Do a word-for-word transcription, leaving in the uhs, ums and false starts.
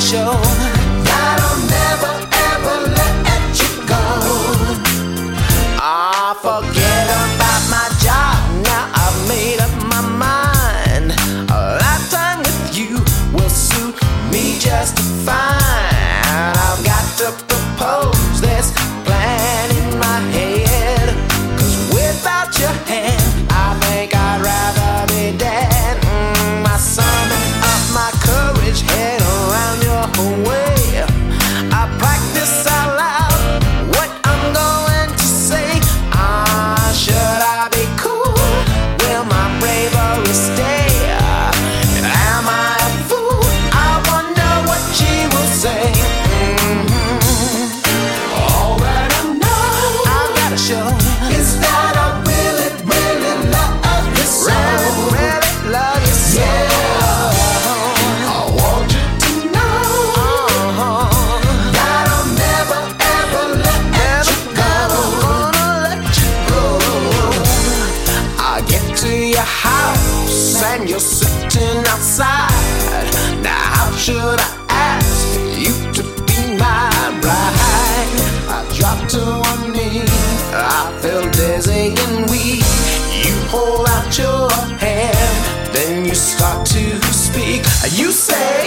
show that I'll never ever let you go. Ah, forget about my job, now I've made up my mind. A lifetime with you will suit me just fine. I've got to propose this plan in my head, 'cause without your hand I think I'd rather be dead. mm, I summon up my courage, head around your way. I practice out loud what I'm going to say. Ah, should I be cool? Will my bravery stay? Am I a fool? I wonder what she will say. Mm-hmm. All that I know I've got to show is that I really, really love you so. Really, really love you so. Yeah. I want you to know uh-huh. that I'll never, ever let never you go. Gonna let you go. I get to your house and you're sitting outside. Now how should I ask you to be my bride? I drop to one knee, I feel dizzy and weak. You hold out your hand, then you start to speak. You say